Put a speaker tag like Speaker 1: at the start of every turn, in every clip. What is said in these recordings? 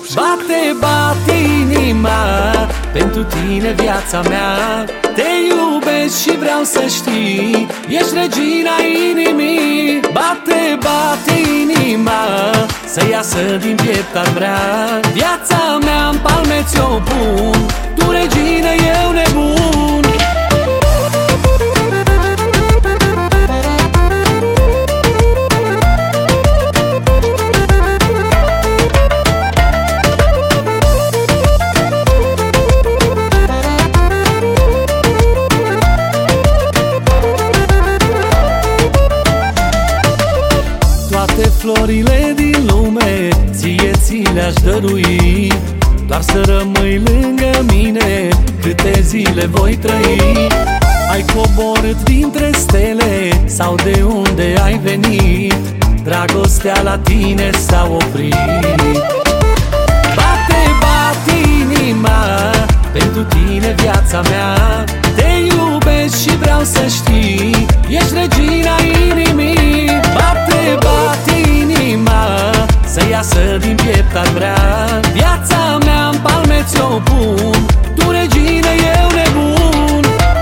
Speaker 1: Bate, bate inima, pentru tine viața mea. Te iubesc și vreau să știi, ești regina inimii. Bate, bate inima, să iasă din piept ar vrea. Viața mea în palme ți-o pun, tu regină, eu nebun. Toate florile din lume ție ți le-aș dărui, doar să rămâi lângă mine câte zile voi trăi. Ai coborât dintre stele sau de unde ai venit, dragostea la tine s-a oprit. Bate, bate inima, pentru tine viața mea. Te iubesc și vreau să știi, ești regina inimii. Bate, bate inima, să iasă din piept ar vrea. Viața mea în palme ți-o pun, tu regină, eu nebun.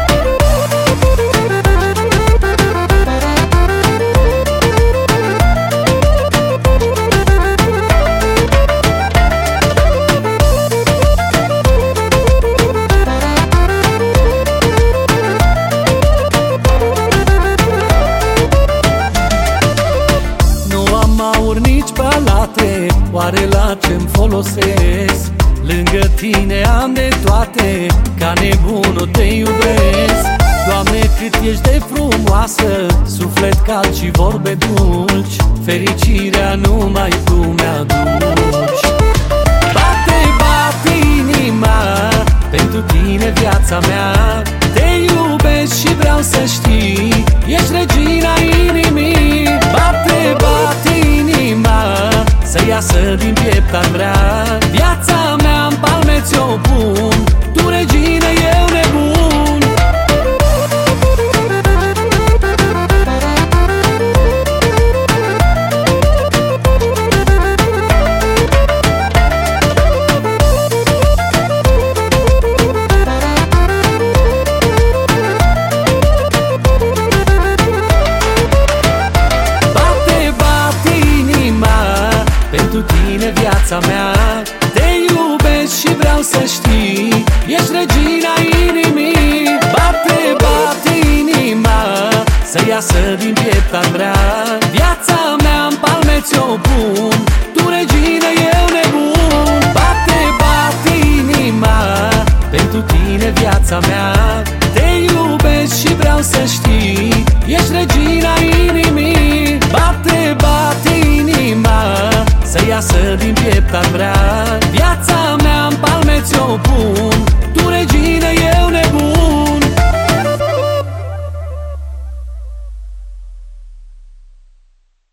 Speaker 1: Nici palate, oare la ce-mi folosesc? Lângă tine am de toate, ca nebunul te iubesc. Doamne, cât ești de frumoasă, suflet cald și vorbe dulci, fericirea numai tu mi-aduci. Bate, bate inima, pentru tine viața mea. Te iubesc și vreau să știi, ești regina inimii. Bate, bate inima, să iasă din piept ar vrea. Viața mea în palme ți-o pun, tu regină, eu nebun. Pentru tine viața mea. Te iubesc și vreau să știi, ești regina inimii. Bate, bate inima, să iasă din piept ar vrea. Viața mea în palme ți-o pun, tu regină, eu nebun. Bate, bate inima, pentru tine viața mea. Te iubesc și vreau să știi, ești regina inimii.